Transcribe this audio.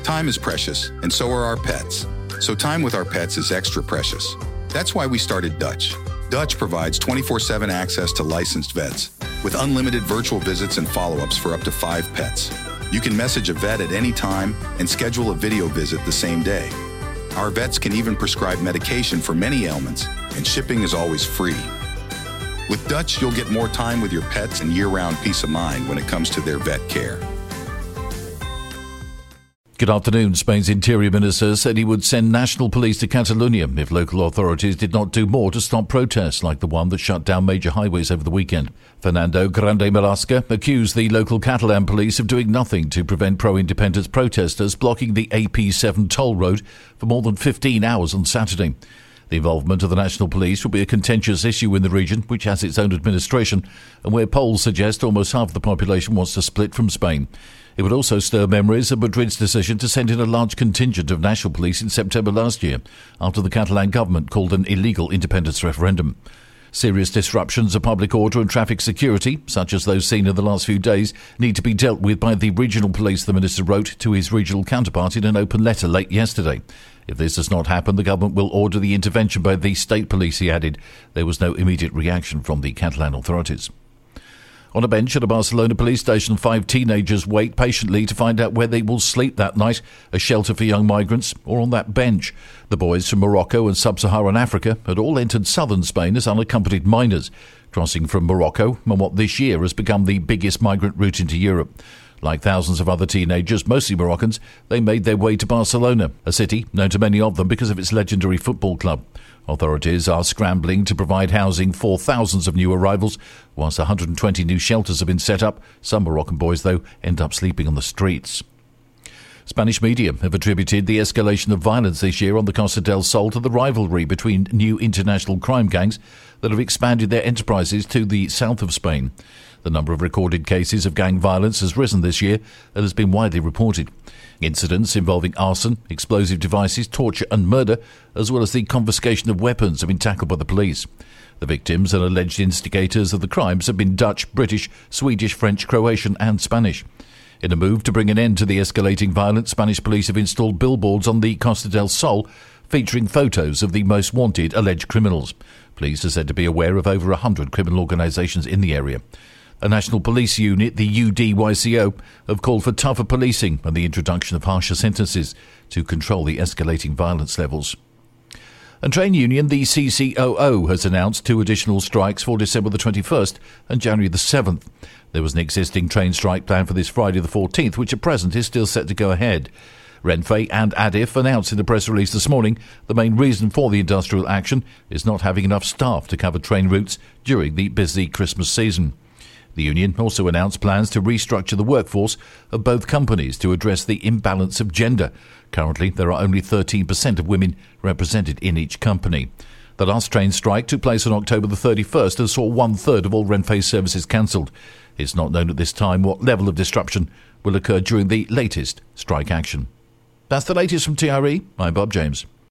Time is precious, and so are our pets. So time with our pets is extra precious. That's why we started Dutch. Dutch provides 24/7 access to licensed vets, with unlimited virtual visits and follow-ups for up to 5 pets. You can message a vet at any time and schedule a video visit the same day. Our vets can even prescribe medication for many ailments, and shipping is always free. With Dutch, you'll get more time with your pets and year-round peace of mind when it comes to their vet care. Good afternoon. Spain's Interior Minister said he would send national police to Catalonia if local authorities did not do more to stop protests like the one that shut down major highways over the weekend. Fernando Grande Marlaska accused the local Catalan police of doing nothing to prevent pro-independence protesters blocking the AP7 toll road for more than 15 hours on Saturday. The involvement of the national police will be a contentious issue in the region, which has its own administration, and where polls suggest almost half the population wants to split from Spain. It would also stir memories of Madrid's decision to send in a large contingent of national police in September last year, after the Catalan government called an illegal independence referendum. Serious disruptions of public order and traffic security, such as those seen in the last few days, need to be dealt with by the regional police, the minister wrote to his regional counterpart in an open letter late yesterday. If this does not happen, the government will order the intervention by the state police, he added. There was no immediate reaction from the Catalan authorities. On a bench at a Barcelona police station, 5 teenagers wait patiently to find out where they will sleep that night, a shelter for young migrants, or on that bench. The boys from Morocco and sub-Saharan Africa had all entered southern Spain as unaccompanied minors, crossing from Morocco on what this year has become the biggest migrant route into Europe. Like thousands of other teenagers, mostly Moroccans, they made their way to Barcelona, a city known to many of them because of its legendary football club. Authorities are scrambling to provide housing for thousands of new arrivals, whilst 120 new shelters have been set up. Some Moroccan boys, though, end up sleeping on the streets. Spanish media have attributed the escalation of violence this year on the Costa del Sol to the rivalry between new international crime gangs that have expanded their enterprises to the south of Spain. The number of recorded cases of gang violence has risen this year and has been widely reported. Incidents involving arson, explosive devices, torture and murder, as well as the confiscation of weapons, have been tackled by the police. The victims and alleged instigators of the crimes have been Dutch, British, Swedish, French, Croatian and Spanish. In a move to bring an end to the escalating violence, Spanish police have installed billboards on the Costa del Sol featuring photos of the most wanted alleged criminals. Police are said to be aware of over 100 criminal organisations in the area. A national police unit, the UDYCO, have called for tougher policing and the introduction of harsher sentences to control the escalating violence levels. And train union, the CCOO, has announced 2 additional strikes for December the 21st and January the 7th. There was an existing train strike planned for this Friday the 14th, which at present is still set to go ahead. Renfe and ADIF announced in a press release this morning the main reason for the industrial action is not having enough staff to cover train routes during the busy Christmas season. The union also announced plans to restructure the workforce of both companies to address the imbalance of gender. Currently, there are only 13% of women represented in each company. The last train strike took place on October the 31st and saw 1/3 of all Renfe services cancelled. It's not known at this time what level of disruption will occur during the latest strike action. That's the latest from TRE. I'm Bob James.